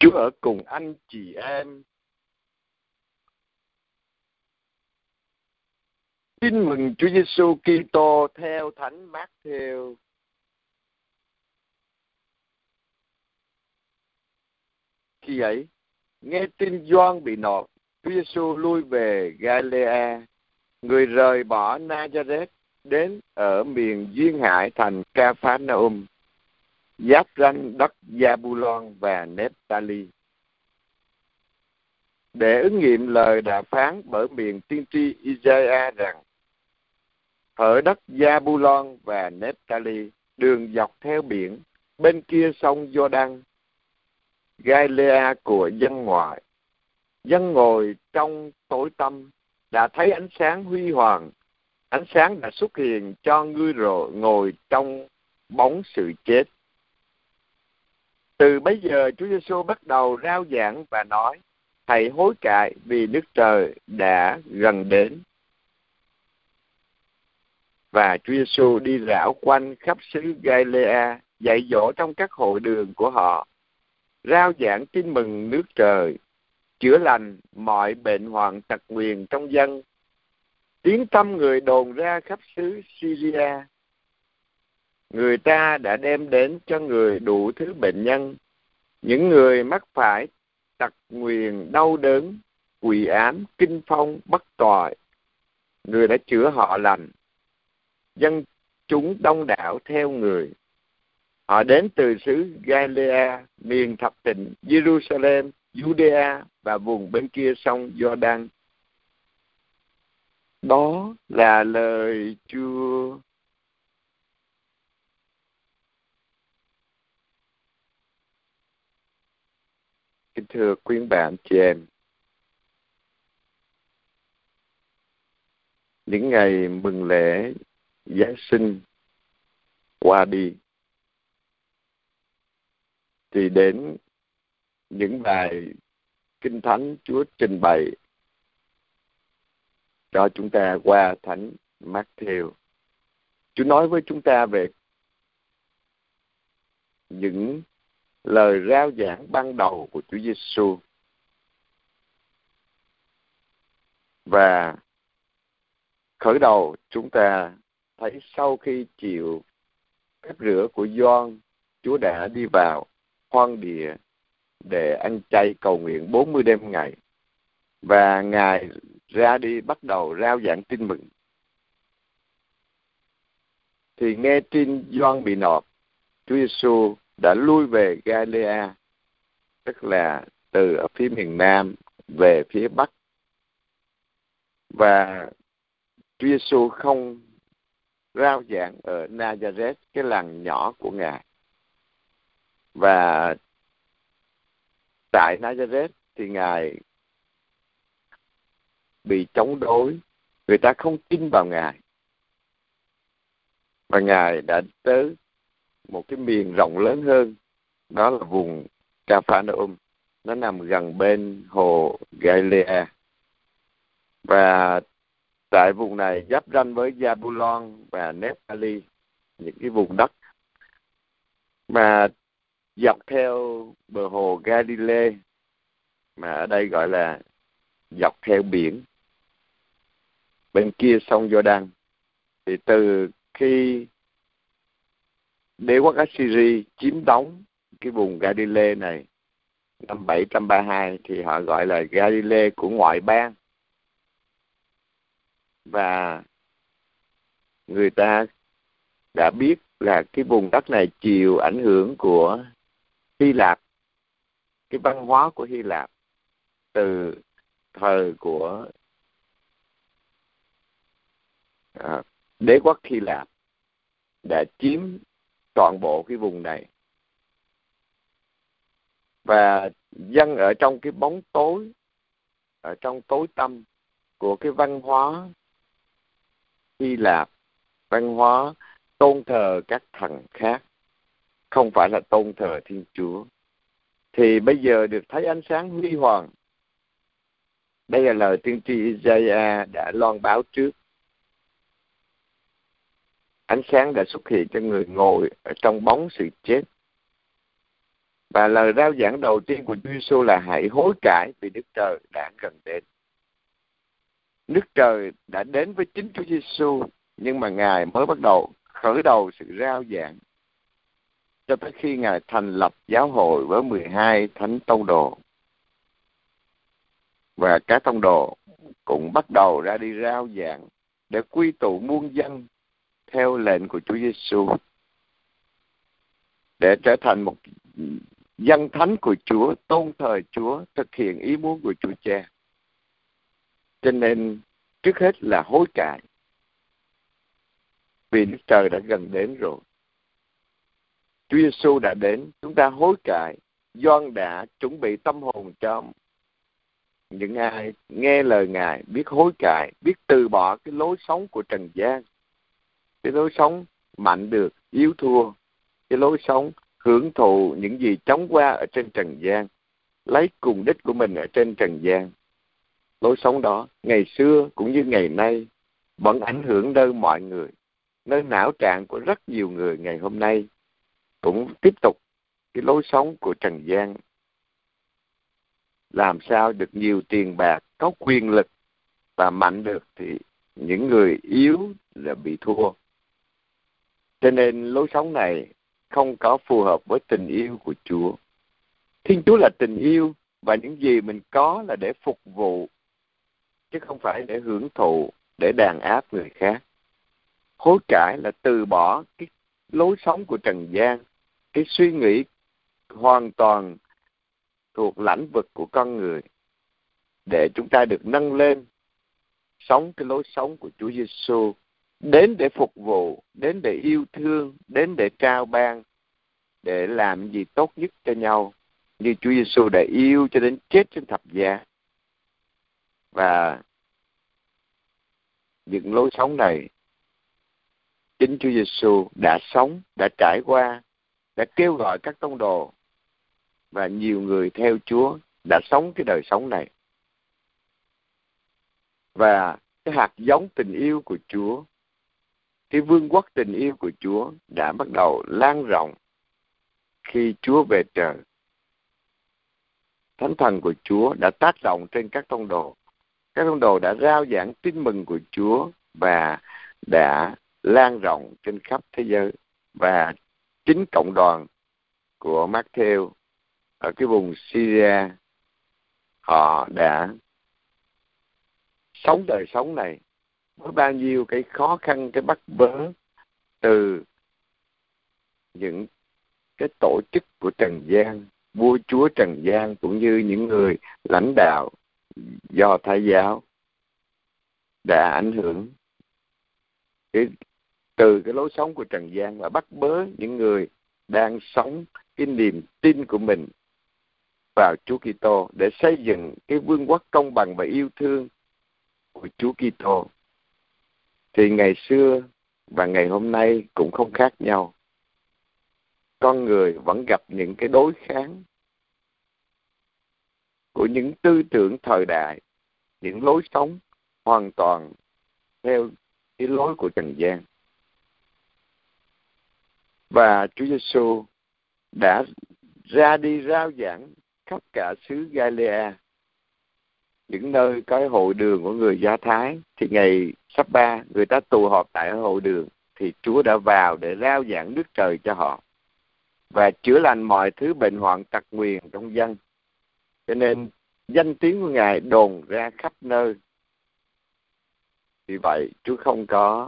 Chúa ở cùng anh chị em. Tin mừng Chúa Giêsu Kitô theo Thánh Mác-thêu. Khi ấy, nghe tin Gioan bị nộp, Chúa Giêsu lui về Galilea, người rời bỏ Nazareth đến ở miền duyên hải thành Ca-phác-na-um, giáp ranh đất Gia-bu-lon và Nép-ta-li, để ứng nghiệm lời đã phán bởi miệng tiên tri Isaiah rằng: ở đất Gia-bu-lon và Nép-ta-li, đường dọc theo biển, bên kia sông Giô-đăng, Galilea của dân ngoại, dân ngồi trong tối tăm đã thấy ánh sáng huy hoàng. Ánh sáng đã xuất hiện cho ngươi rồi ngồi trong bóng sự chết. Từ bấy giờ Chúa Giêsu bắt đầu rao giảng và nói: hãy hối cải, vì nước trời đã gần đến. Và Chúa Giêsu đi rảo quanh khắp xứ Galilea, dạy dỗ trong các hội đường của họ, rao giảng tin mừng nước trời, chữa lành mọi bệnh hoạn tật nguyền trong dân. Tiếng tăm người đồn ra khắp xứ Syria. Người ta đã đem đến cho người đủ thứ bệnh nhân, những người mắc phải tật nguyền, đau đớn, quỷ ám, kinh phong, bất toại. Người đã chữa họ lành. Dân chúng đông đảo theo người. Họ đến từ xứ Galilea, miền thập tỉnh, Jerusalem, Judea và vùng bên kia sông Giô-đăng. Đó là lời Chúa. Kính thưa quý bạn chị em, những ngày mừng lễ Giáng sinh qua đi, thì đến những bài Kinh Thánh Chúa trình bày cho chúng ta qua Thánh Mác-thêu. Chúa nói với chúng ta về những lời rao giảng ban đầu của Chúa Giêsu. Và khởi đầu chúng ta thấy sau khi chịu phép rửa của Gioan, Chúa đã đi vào hoang địa để ăn chay cầu nguyện 40 đêm ngày. Và Ngài ra đi bắt đầu rao giảng tin mừng. Thì nghe tin Gioan bị nộp, Chúa Giêsu đã lui về Galilea, tức là từ ở phía miền Nam về phía Bắc. Và Chúa Giêsu không rao giảng ở Nazareth, cái làng nhỏ của Ngài. Và tại Nazareth thì Ngài bị chống đối, người ta không tin vào Ngài. Và Ngài đã tới một cái miền rộng lớn hơn, đó là vùng Ca-phác-na-um. Nó nằm gần bên hồ Galilea. Và tại vùng này giáp ranh với Gia-bu-lon và Nép-ta-li, những cái vùng đất mà dọc theo bờ hồ Galilee, mà ở đây gọi là dọc theo biển, bên kia sông Giô-đăng. Thì từ khi đế quốc Assyri chiếm đóng cái vùng Galilee này năm 732, thì họ gọi là Galilee của ngoại bang. Và người ta đã biết là cái vùng đất này chịu ảnh hưởng của Hy Lạp, cái văn hóa của Hy Lạp từ thời của đế quốc Hy Lạp đã chiếm toàn bộ cái vùng này. Và dân ở trong cái bóng tối, ở trong tối tăm của cái văn hóa Hy Lạp, văn hóa tôn thờ các thần khác, không phải là tôn thờ Thiên Chúa, thì bây giờ được thấy ánh sáng huy hoàng. Đây là lời tiên tri Isaiah đã loan báo trước. Ánh sáng đã xuất hiện cho người ngồi ở trong bóng sự chết. Và lời rao giảng đầu tiên của Chúa Giêsu là hãy hối cải vì Đức Trời đã gần đến. Đức Trời đã đến với chính Chúa Giêsu, nhưng mà Ngài mới bắt đầu khởi đầu sự rao giảng cho tới khi Ngài thành lập giáo hội với 12 thánh tông đồ. Và các tông đồ cũng bắt đầu ra đi rao giảng để quy tụ muôn dân theo lệnh của Chúa Giêsu, để trở thành một dân thánh của Chúa, tôn thờ Chúa, thực hiện ý muốn của Chúa Cha. Cho nên trước hết là hối cải, vì Đức Trời đã gần đến rồi. Chúa Giêsu đã đến, chúng ta hối cải. Gioan đã chuẩn bị tâm hồn cho những ai nghe lời Ngài, biết hối cải, biết từ bỏ cái lối sống của trần gian, cái lối sống mạnh được, yếu thua, cái lối sống hưởng thụ những gì chóng qua ở trên trần gian, lấy cùng đích của mình ở trên trần gian. Lối sống đó ngày xưa cũng như ngày nay vẫn ảnh hưởng nơi mọi người, nơi não trạng của rất nhiều người ngày hôm nay cũng tiếp tục cái lối sống của trần gian, làm sao được nhiều tiền bạc, có quyền lực và mạnh được, thì những người yếu là bị thua. Cho nên lối sống này không có phù hợp với tình yêu của Chúa. Thiên Chúa là tình yêu, và những gì mình có là để phục vụ, chứ không phải để hưởng thụ, để đàn áp người khác. Hối cải là từ bỏ cái lối sống của trần gian, cái suy nghĩ hoàn toàn thuộc lãnh vực của con người, để chúng ta được nâng lên, sống cái lối sống của Chúa Giêsu, đến để phục vụ, đến để yêu thương, đến để trao ban, để làm gì tốt nhất cho nhau, như Chúa Giêsu đã yêu cho đến chết trên thập giá. Và những lối sống này chính Chúa Giêsu đã sống, đã trải qua, đã kêu gọi các tông đồ, và nhiều người theo Chúa đã sống cái đời sống này. Và cái hạt giống tình yêu của Chúa, cái vương quốc tình yêu của Chúa đã bắt đầu lan rộng khi Chúa về trời. Thánh thần của Chúa đã tác động trên các tông đồ. Các tông đồ đã rao giảng tin mừng của Chúa và đã lan rộng trên khắp thế giới. Và chính cộng đoàn của Matthew ở cái vùng Syria, họ đã sống đời sống này với bao nhiêu cái khó khăn, cái bắt bớ từ những cái tổ chức của trần gian, vua chúa trần gian, cũng như những người lãnh đạo do Thái giáo đã ảnh hưởng từ cái lối sống của trần gian và bắt bớ những người đang sống cái niềm tin của mình vào Chúa Kitô để xây dựng cái vương quốc công bằng và yêu thương của Chúa Kitô. Thì ngày xưa và ngày hôm nay cũng không khác nhau. Con người vẫn gặp những cái đối kháng của những tư tưởng thời đại, những lối sống hoàn toàn theo cái lối của trần gian. Và Chúa Giêsu đã ra đi rao giảng khắp cả xứ Galilea, những nơi có hội đường của người Do Thái. Thì ngày sắp ba, người ta tụ họp tại hội đường, thì Chúa đã vào để rao giảng Đức Trời cho họ và chữa lành mọi thứ bệnh hoạn tật nguyền trong dân. Cho nên danh tiếng của Ngài đồn ra khắp nơi. Vì vậy Chúa không có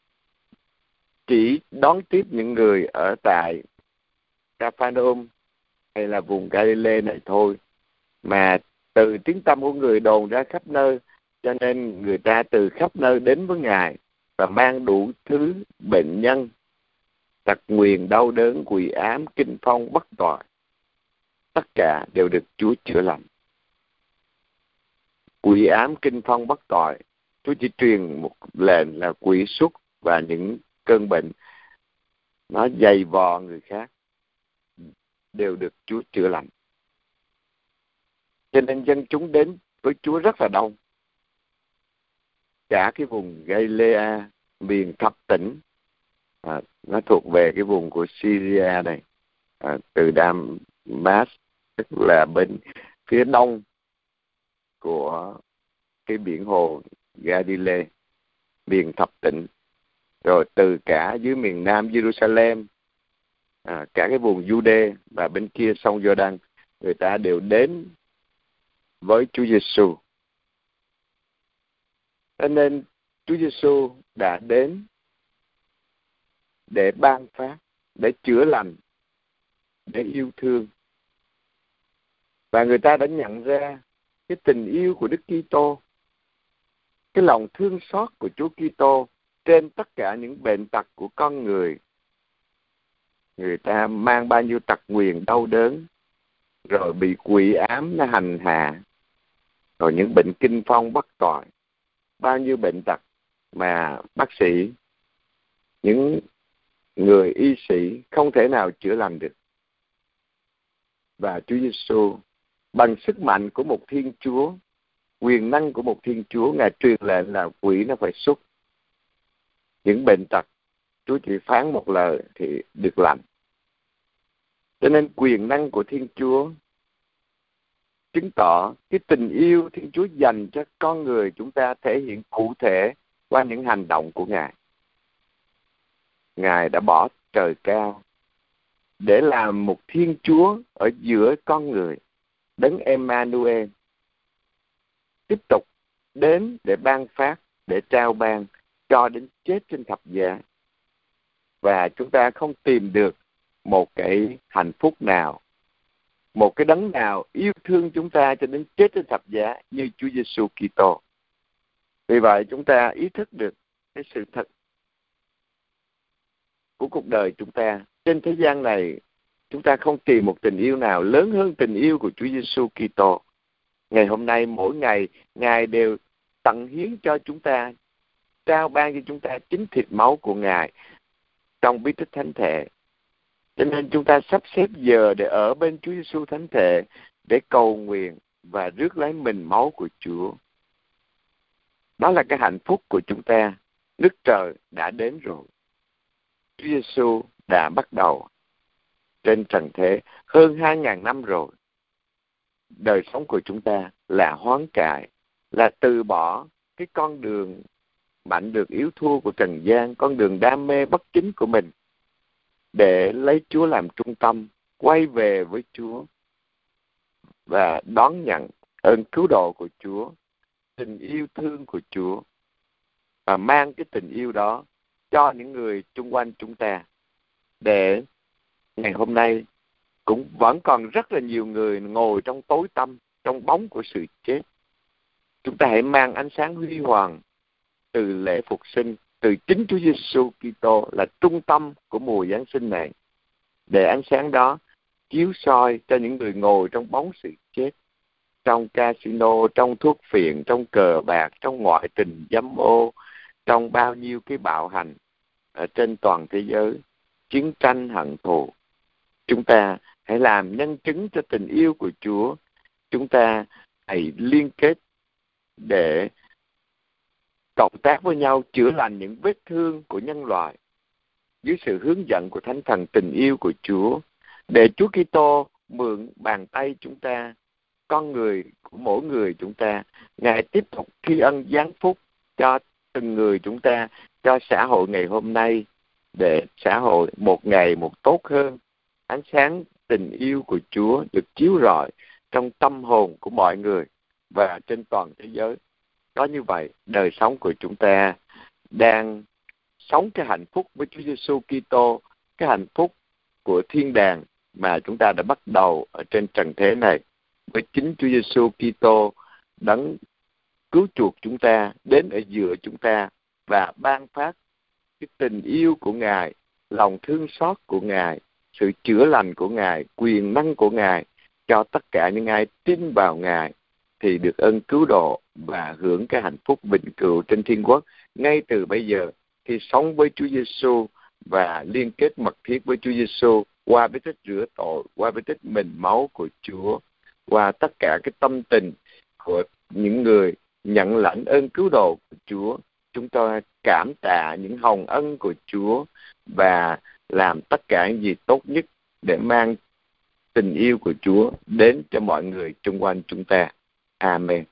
chỉ đón tiếp những người ở tại Capernaum hay là vùng Galilee này thôi, mà từ tiếng tăm của người đồn ra khắp nơi, cho nên người ta từ khắp nơi đến với Ngài và mang đủ thứ bệnh nhân, tật nguyền, đau đớn, quỷ ám, kinh phong, bất toại. Tất cả đều được Chúa chữa lành. Quỷ ám, kinh phong, bất toại, Chúa chỉ truyền một lệnh là quỷ xuất và những cơn bệnh nó dày vò người khác đều được Chúa chữa lành. Cho nên dân chúng đến với Chúa rất là đông. Cả cái vùng Galilea, miền thập tỉnh, nó thuộc về cái vùng của Syria này, từ Mas, tức là bên phía đông của cái biển hồ Galilee, miền thập tỉnh, rồi từ cả dưới miền nam Jerusalem, cả cái vùng Jude và bên kia sông Jordan, người ta đều đến với Chúa Giêsu. Cho nên Chúa Giêsu đã đến để ban phát, để chữa lành, để yêu thương. Và người ta đã nhận ra cái tình yêu của Đức Kitô, cái lòng thương xót của Chúa Kitô trên tất cả những bệnh tật của con người. Người ta mang bao nhiêu tật nguyền đau đớn, rồi bị quỷ ám nó hành hạ, rồi những bệnh kinh phong bất toại, bao nhiêu bệnh tật mà bác sĩ, những người y sĩ không thể nào chữa lành được. Và Chúa Giêsu bằng sức mạnh của một Thiên Chúa, quyền năng của một Thiên Chúa, Ngài truyền lệnh là quỷ nó phải xuất. Những bệnh tật, Chúa chỉ phán một lời thì được lành. Cho nên quyền năng của Thiên Chúa chứng tỏ cái tình yêu Thiên Chúa dành cho con người chúng ta thể hiện cụ thể qua những hành động của Ngài. Ngài đã bỏ trời cao để làm một Thiên Chúa ở giữa con người, Đấng Emmanuel, tiếp tục đến để ban phát, để trao ban cho đến chết trên thập giá. Và chúng ta không tìm được một cái hạnh phúc nào, một cái đấng nào yêu thương chúng ta cho đến chết trên thập giá như Chúa Giêsu Kitô. Vì vậy chúng ta ý thức được cái sự thật của cuộc đời chúng ta. Trên thế gian này, chúng ta không tìm một tình yêu nào lớn hơn tình yêu của Chúa Giêsu Kitô. Ngày hôm nay, mỗi ngày, Ngài đều tận hiến cho chúng ta, trao ban cho chúng ta chính thịt máu của Ngài trong bí tích thánh thể. Cho nên chúng ta sắp xếp giờ để ở bên Chúa Giêsu thánh thể, để cầu nguyện và rước lấy mình máu của Chúa. Đó là cái hạnh phúc của chúng ta. Nước trời đã đến rồi. Chúa Giêsu đã bắt đầu trên trần thế hơn 2.000 năm rồi. Đời sống của chúng ta là hoán cải, là từ bỏ cái con đường mạnh được yếu thua của trần gian, con đường đam mê bất chính của mình, để lấy Chúa làm trung tâm, quay về với Chúa và đón nhận ơn cứu độ của Chúa, tình yêu thương của Chúa, và mang cái tình yêu đó cho những người chung quanh chúng ta. Để ngày hôm nay cũng vẫn còn rất là nhiều người ngồi trong tối tăm, trong bóng của sự chết. Chúng ta hãy mang ánh sáng huy hoàng từ lễ phục sinh, từ chính Chúa Giêsu Kitô là trung tâm của mùa Giáng sinh này, để ánh sáng đó chiếu soi cho những người ngồi trong bóng sự chết, trong casino, trong thuốc phiện, trong cờ bạc, trong ngoại tình dâm ô, trong bao nhiêu cái bạo hành ở trên toàn thế giới, chiến tranh hận thù. Chúng ta hãy làm nhân chứng cho tình yêu của Chúa. Chúng ta hãy liên kết để cộng tác với nhau chữa lành những vết thương của nhân loại dưới sự hướng dẫn của Thánh Thần tình yêu của Chúa, để Chúa Kitô mượn bàn tay chúng ta, con người của mỗi người chúng ta, Ngài tiếp tục tri ân giáng phúc cho từng người chúng ta, cho xã hội ngày hôm nay, để xã hội một ngày một tốt hơn. Ánh sáng tình yêu của Chúa được chiếu rọi trong tâm hồn của mọi người và trên toàn thế giới. Có như vậy, đời sống của chúng ta đang sống cái hạnh phúc với Chúa Giêsu Kitô, cái hạnh phúc của thiên đàng mà chúng ta đã bắt đầu ở trên trần thế này, với chính Chúa Giêsu Kitô đấng cứu chuộc chúng ta, đến ở giữa chúng ta và ban phát cái tình yêu của Ngài, lòng thương xót của Ngài, sự chữa lành của Ngài, quyền năng của Ngài cho tất cả những ai tin vào Ngài, thì được ơn cứu độ và hưởng cái hạnh phúc vĩnh cửu trên thiên quốc ngay từ bây giờ, khi sống với Chúa Giêsu và liên kết mật thiết với Chúa Giêsu qua bí tích rửa tội, qua bí tích mình máu của Chúa, qua tất cả cái tâm tình của những người nhận lãnh ơn cứu độ của Chúa. Chúng tôi cảm tạ những hồng ân của Chúa và làm tất cả những gì tốt nhất để mang tình yêu của Chúa đến cho mọi người xung quanh chúng ta. Amen.